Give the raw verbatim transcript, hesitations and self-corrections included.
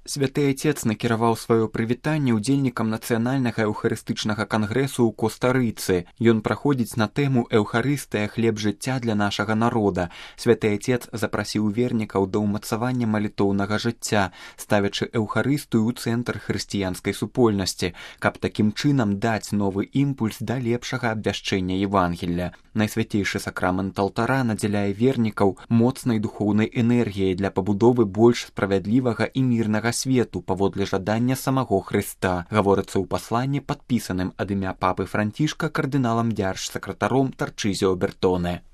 Святы Отец накіраваў сваё прывітанне ўдзельнікам нацыянальнага эўхарыстычнага кангрэсу ў Коста-Рыцы. Ён праходзіць на тэму «Эўхарыстыя, хлеб жыцця для нашага народа». Святы Отец запрасіў вернікаў да ўмацавання малітоўнага жыцця, ставячы эўхарыстыю ў цэнтр хрысціянскай супольнасці, каб такім чынам даць новы імпульс да лепшага абвяшчэння Евангелля. Найсвяцейшы сакрамент алтара надзяляе вернікаў моцнай духоўнай энергіяй для пабудовы больш справядлівага і мірнага свету паводле жадання самого Хрыста, гаворыцца ў пасланні, падпісаным ад імя папы Францішка кардыналам дзяржсакратаром Тарчызіо Бертоне.